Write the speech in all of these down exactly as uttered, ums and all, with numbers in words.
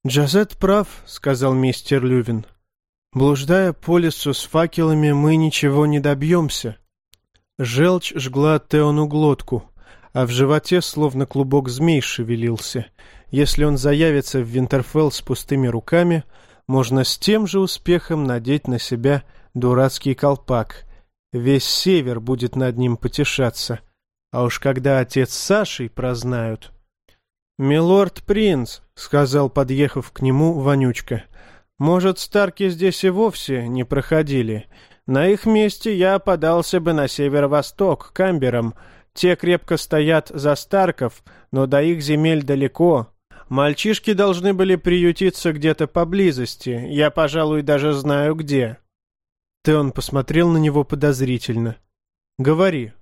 «Джазет прав», — сказал мистер Лювин. «Блуждая по лесу с факелами, мы ничего не добьемся». Желчь жгла Теону глотку, а в животе словно клубок змей шевелился. Если он заявится в Винтерфелл с пустыми руками, можно с тем же успехом надеть на себя дурацкий колпак. Весь север будет над ним потешаться. А уж когда отец с Сашей прознают... «Милорд Принц», — сказал, подъехав к нему, Вонючка, — «может, Старки здесь и вовсе не проходили. На их месте я подался бы на северо-восток, к Амберам. Те крепко стоят за Старков, но до их земель далеко. Мальчишки должны были приютиться где-то поблизости. Я, пожалуй, даже знаю где». Теон посмотрел на него подозрительно. «Говори».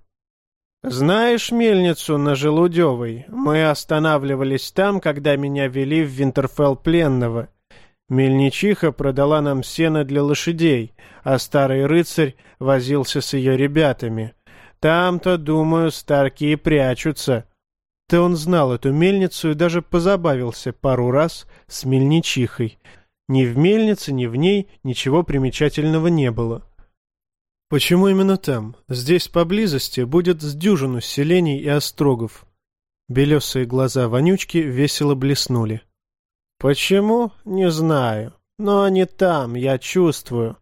«Знаешь мельницу на Желудевой? Мы останавливались там, когда меня вели в Винтерфелл пленного. Мельничиха продала нам сено для лошадей, а старый рыцарь возился с ее ребятами. Там-то, думаю, Старки и прячутся». Теон знал эту мельницу и даже позабавился пару раз с мельничихой. Ни в мельнице, ни в ней ничего примечательного не было. «Почему именно там? Здесь поблизости будет с дюжину селений и острогов». Белесые глаза Вонючки весело блеснули. «Почему? Не знаю. Но они там, я чувствую».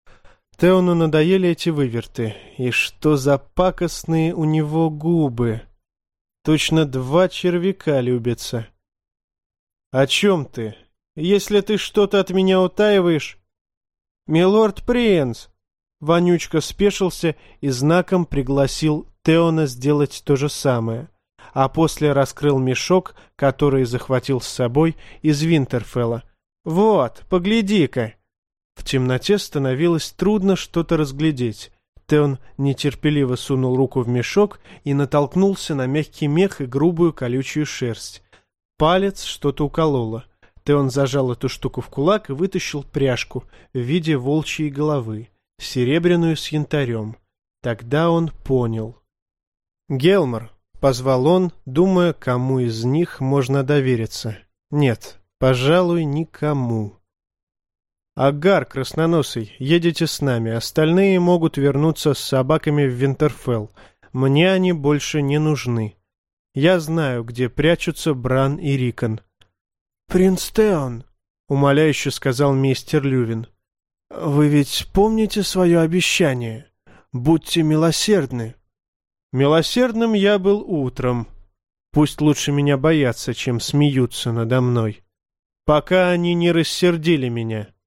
Теону надоели эти выверты. И что за пакостные у него губы! Точно два червяка любятся. «О чем ты? Если ты что-то от меня утаиваешь...» «Милорд Принц!» Вонючка спешился и знаком пригласил Теона сделать то же самое, а после раскрыл мешок, который захватил с собой из Винтерфелла. «Вот, погляди-ка!» В темноте становилось трудно что-то разглядеть. Теон нетерпеливо сунул руку в мешок и натолкнулся на мягкий мех и грубую колючую шерсть. Палец что-то укололо. Теон зажал эту штуку в кулак и вытащил пряжку в виде волчьей головы, серебряную с янтарем. Тогда он понял. «Гелмор», — позвал он, думая, кому из них можно довериться. «Нет, пожалуй, никому». «Агар, красноносый, едете с нами, остальные могут вернуться с собаками в Винтерфелл. Мне они больше не нужны. Я знаю, где прячутся Бран и Рикон». «Принц Теон», — умоляюще сказал мистер Лювин, — «вы ведь помните свое обещание? Будьте милосердны». «Милосердным я был утром. Пусть лучше меня боятся, чем смеются надо мной. Пока они не рассердили меня».